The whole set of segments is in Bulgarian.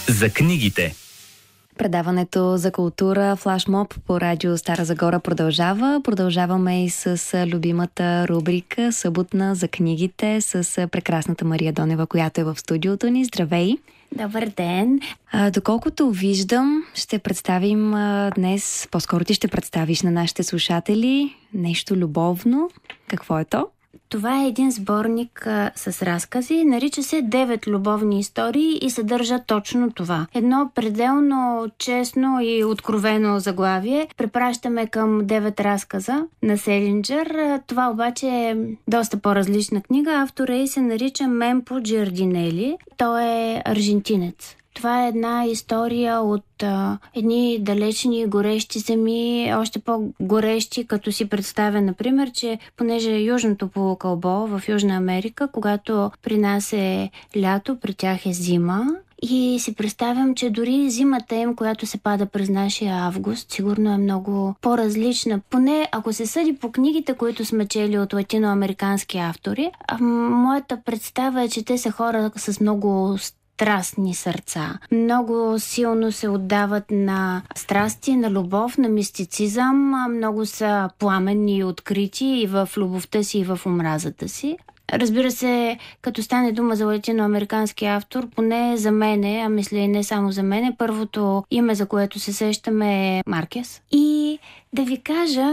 За книгите. Предаването за култура Флашмоб по радио Стара Загора продължава. Продължаваме и с любимата рубрика Съботна за книгите с прекрасната Мария Донева, която е в студиото ни. Здравей! Добър ден! Доколкото виждам, ще представим днес, по-скоро ти ще представиш на нашите слушатели нещо любовно. Какво е то? Това е един сборник с разкази. Нарича се 9 любовни истории и съдържа точно това. Едно пределно честно и откровено заглавие. Препращаме към 9 разказа на Селинджер. Това обаче е доста по-различна книга. Автора ѝ се нарича Мемпо Джардинели. Той е аржентинец. Това е една история от едни далечни горещи земи, още по-горещи, като си представя, например, че понеже Южното полукълбо в Южна Америка, когато при нас е лято, при тях е зима. И си представям, че дори зимата им, която се пада през нашия август, сигурно е много по-различна. Поне ако се съди по книгите, които сме чели от латиноамерикански автори, моята представа е, че те са хора с много страстни сърца. Много силно се отдават на страсти, на любов, на мистицизъм. Много са пламенни и открити и в любовта си, и в омразата си. Разбира се, като стане дума за латиноамерикански автор, поне за мене, а мисля и не само за мене, първото име, за което се сещаме, е Маркес. И да ви кажа,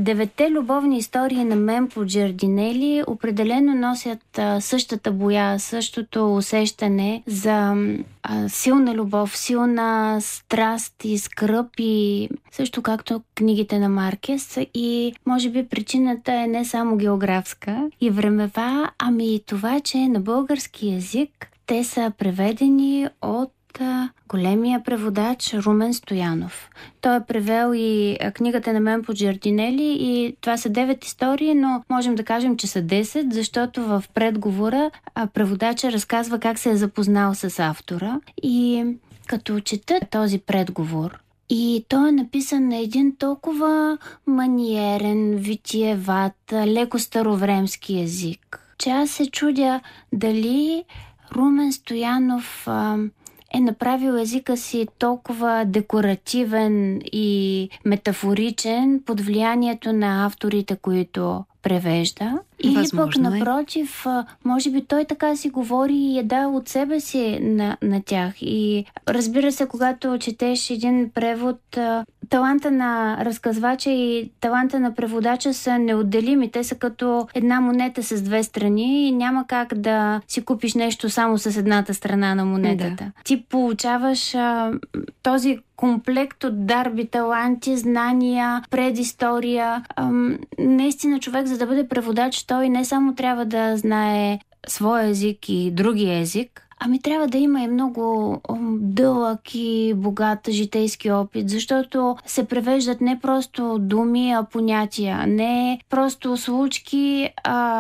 9 любовни истории на Мемпо Джардинели определено носят същата боя, същото усещане за силна любов, силна страст и скръб, и също както книгите на Маркес. И може би причината е не само географска и времева, ами и това, че на български език те са преведени от големия преводач Румен Стоянов. Той е превел и книгата на Мемпо Джардинели и това са 9 истории, но можем да кажем, че са 10, защото в предговора преводача разказва как се е запознал с автора. И като чета този предговор, и той е написан на един толкова маниерен, витиеват, леко старовремски език, че аз се чудя дали Румен Стоянов е направил езика си толкова декоративен и метафоричен под влиянието на авторите, които превежда. Или пък напротив, може би той така си говори и е дал от себе си на тях. И разбира се, когато четеш един превод, таланта на разказвача и таланта на преводача са неотделими. Те са като една монета с две страни и няма как да си купиш нещо само с едната страна на монетата. Да. Ти получаваш този комплект от дарби, таланти, знания, предистория. Наистина човек, за да бъде преводач, той не само трябва да знае своя език и другия език, ами трябва да има и много дълъг и богат житейски опит, защото се превеждат не просто думи, а понятия, не просто случки,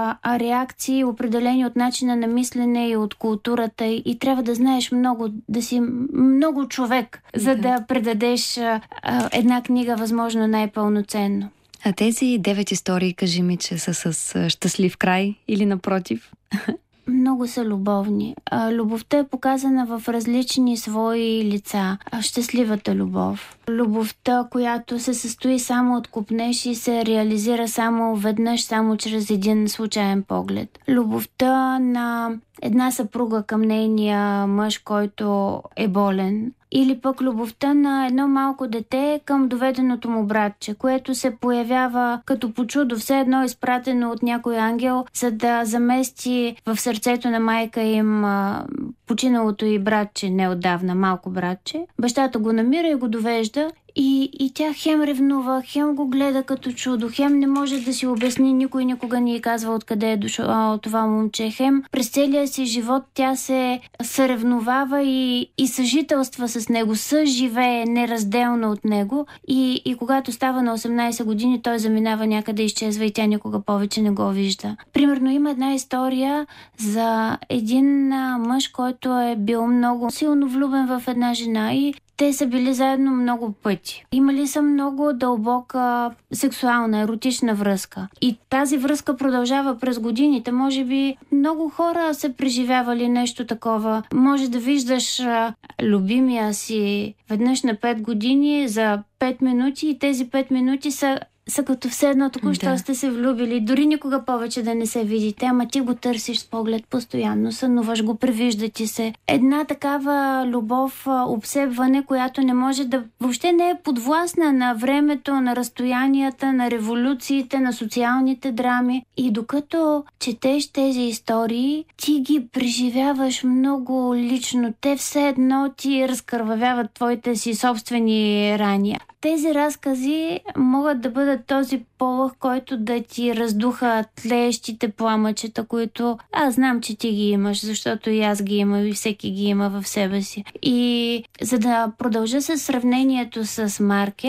а реакции, определени от начина на мислене и от културата, и трябва да знаеш много, да си много човек, за да предадеш една книга възможно най-пълноценно. А тези 9 истории, кажи ми, че са с щастлив край или напротив? Много са любовни. Любовта е показана в различни свои лица. Щастливата любов. Любовта, която се състои само от копнеж и се реализира само веднъж, само чрез един случайен поглед. Любовта на една съпруга към нейния мъж, който е болен. Или пък любовта на едно малко дете към доведеното му братче, което се появява като по чудо, все едно изпратено от някой ангел, за да замести в сърцето на майка им починалото й братче неотдавна, малко братче. Бащата го намира и го довежда. И тя хем ревнува, хем го гледа като чудо, хем не може да си обясни, никой никога не й казва откъде е дошло това момче, хем през целия си живот тя се съревновава и съжителства с него, съживее неразделно от него, и когато става на 18 години, той заминава някъде, изчезва и тя никога повече не го вижда. Примерно има една история за един мъж, който е бил много силно влюбен в една жена и те са били заедно много пъти. Имали са много дълбока сексуална, еротична връзка. И тази връзка продължава през годините. Може би много хора са преживявали нещо такова. Може да виждаш любимия си веднъж на 5 години за 5 минути и тези 5 минути са като все едно току-що сте се влюбили. Дори никога повече да не се видите, ама ти го търсиш с поглед постоянно, сънуваш го, превижда ти се. Една такава любов, обсебване, която не може да... Въобще не е подвластна на времето, на разстоянията, на революциите, на социалните драми. И докато четеш тези истории, ти ги преживяваш много лично. Те все едно ти разкървавяват твоите си собствени рани. Тези разкази могат да бъдат този полъх, който да ти раздуха тлеещите пламъчета, които аз знам, че ти ги имаш, защото и аз ги имам и всеки ги има в себе си. И за да продължа с сравнението с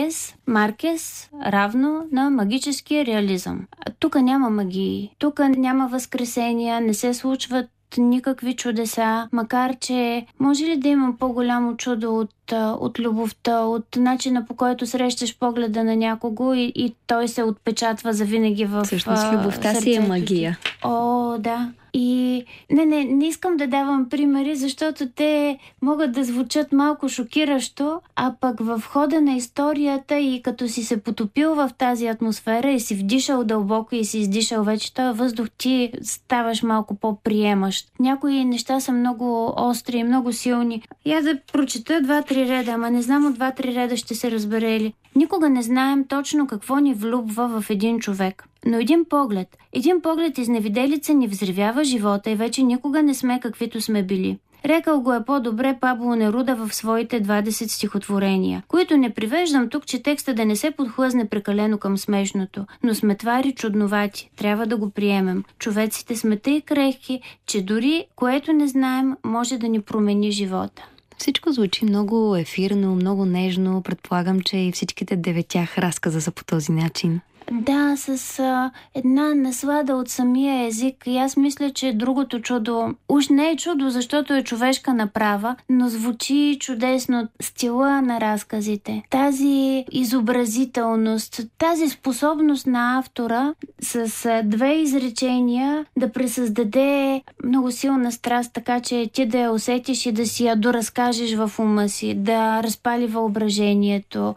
Маркес равно на магическия реализъм. Тук няма магии, тук няма възкресения, не се случват никакви чудеса, макар че може ли да има по-голямо чудо от любовта, от начина, по който срещаш погледа на някого и той се отпечатва завинаги в всъщност любовта си е магия. О, да. И не искам да давам примери, защото те могат да звучат малко шокиращо, а пък в хода на историята и като си се потопил в тази атмосфера и си вдишал дълбоко и си издишал вече този въздух, ти ставаш малко по-приемащ. Някои неща са много остри и много силни. Я да прочета 2-3 реда, ама не знам от 2-3 реда ще се разбере ли. Никога не знаем точно какво ни влюбва в един човек. Но един поглед изневиделица ни взривява живота и вече никога не сме каквито сме били. Рекал го е по-добре Пабло Неруда в своите 20 стихотворения, които не привеждам тук, че текста да не се подхлъзне прекалено към смешното, но сме твари чудновати, трябва да го приемем. Човеците сме тъй крехки, че дори което не знаем може да ни промени живота. Всичко звучи много ефирно, много нежно. Предполагам, че и всичките 9 разказа са по този начин. Да, с една наслада от самия език. И аз мисля, че другото чудо уж не е чудо, защото е човешка направа, но звучи чудесно. Стила на разказите, тази изобразителност, тази способност на автора с 2 изречения да пресъздаде много силна страст, така че ти да я усетиш и да си я доразкажеш в ума си, да разпали въображението.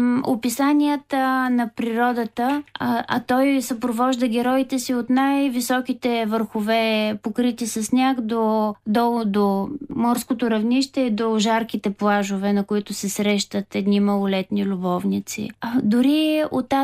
Описанията на природата, а той съпровожда героите си от най-високите върхове, покрити с сняг, долу до морското равнище и до жарките плажове, на които се срещат едни малолетни любовници. Дори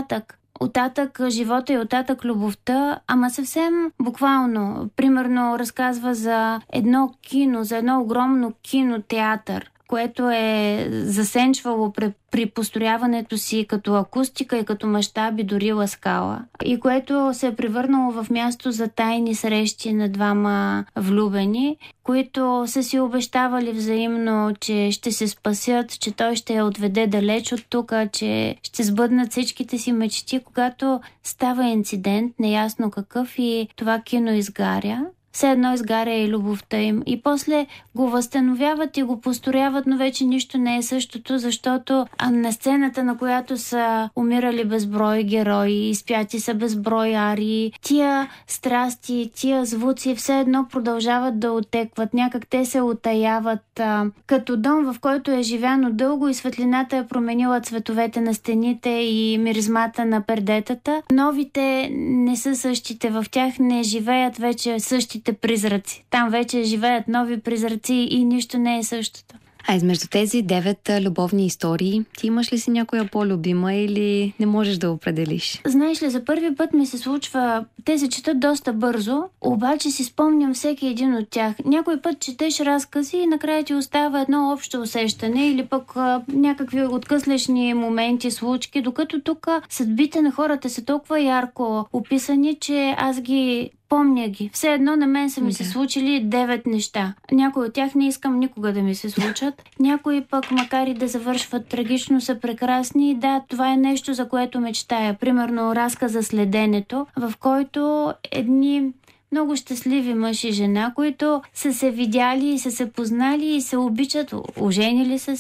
оттатък живота и оттатък любовта, ама съвсем буквално. Примерно разказва за едно кино, за едно огромно кинотеатър, което е засенчвало при построяването си като акустика и като мащаби дори Ласкала, и което се е превърнало в място за тайни срещи на двама влюбени, които са си обещавали взаимно, че ще се спасят, че той ще я отведе далеч от тук, че ще сбъднат всичките си мечти, когато става инцидент, неясно какъв, и това кино изгаря. Все едно изгаря и любовта им. И после го възстановяват и го построяват, но вече нищо не е същото, защото на сцената, на която са умирали безброй герои, изпяти са безброй арии, тия страсти, тия звуци все едно продължават да отекват. Някак те се утаяват като дом, в който е живяно дълго и светлината е променила цветовете на стените и миризмата на пердетата. Новите не са същите, в тях не живеят вече същите призраци. Там вече живеят нови призраци и нищо не е същото. А измежду тези 9 любовни истории, ти имаш ли си някоя по-любима или не можеш да определиш? Знаеш ли, за първи път ми се случва, те се четат доста бързо, обаче си спомням всеки един от тях. Някой път четеш разкази и накрая ти остава едно общо усещане или пък някакви откъслешни моменти, случки, докато тук съдбите на хората са толкова ярко описани, че аз ги помня ги. Все едно на мен са ми се случили 9 неща. Някои от тях не искам никога да ми се случат. Някои пък, макар и да завършват трагично, са прекрасни. Да, това е нещо, за което мечтая. Примерно разказа "Следенето", в който едни много щастливи мъж и жена, които са се видяли и са се познали и се обичат, оженили са се,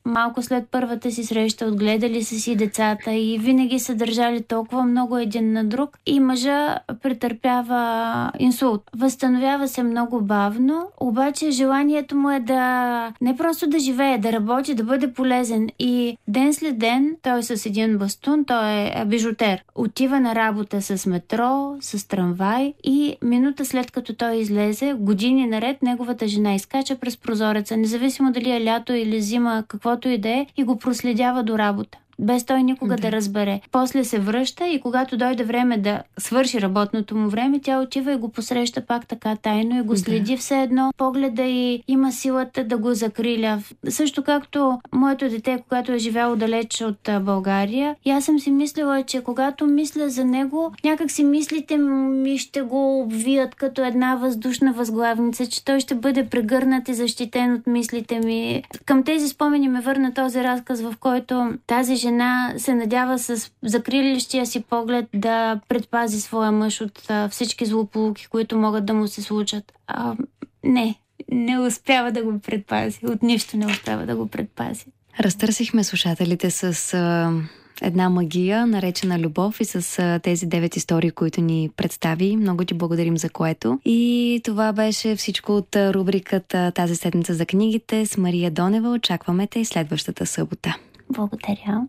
малко след първата си среща, отгледали са си децата и винаги са държали толкова много един на друг. И мъжа претърпява инсулт. Възстановява се много бавно, обаче желанието му е да не просто да живее, да работи, да бъде полезен. И ден след ден той с един бастун, той е бижутер. Отива на работа с метро, с трамвай и минута след като той излезе, години наред неговата жена изкача през прозореца, независимо дали е лято или зима, каквото и да е, и го проследява до работа, без той никога да разбере. После се връща и когато дойде време да свърши работното му време, тя отива и го посреща пак така тайно и го следи все едно. Погледа и има силата да го закриля. Също както моето дете, когато е живяло далеч от България, и аз съм си мислила, че когато мисля за него, някак си мислите ми ще го обвият като една въздушна възглавница, че той ще бъде прегърнат и защитен от мислите ми. Към тези спомени ме върна този разказ, в който тази жена се надява с закрилищия си поглед да предпази своя мъж от всички злополуки, които могат да му се случат. Не успява да го предпази. От нищо не успява да го предпази. Разтърсихме слушателите с една магия, наречена любов, и с тези 9 истории, които ни представи. Много ти благодарим за което. И това беше всичко от рубриката тази седмица за книгите с Мария Донева. Очакваме те и следващата събота. Благодаря.